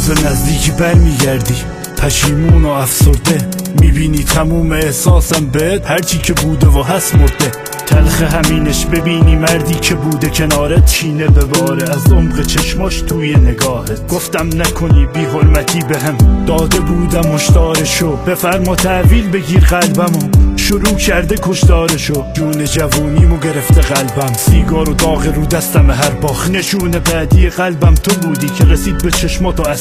روز نزدیکی برمیگردی، پشیمون و افسرده، میبینی تموم احساسم بهت، هرچی که بوده و هست مرده. تلخ همینش ببینی مردی که بوده کنارت چینه بباره از عمق چشماش توی نگاهت. گفتم نکنی بی حرمتی بهم، داده بودم هشدارشو، بفرما تحویل بگیر قلبمو، شروع کرده کشتارشو. جون جوونیمو گرفته قلبم، سیگار و داغ رو دستم هر باخ، نشونه بعدی قلبم تو بودی که رسید به چشماتو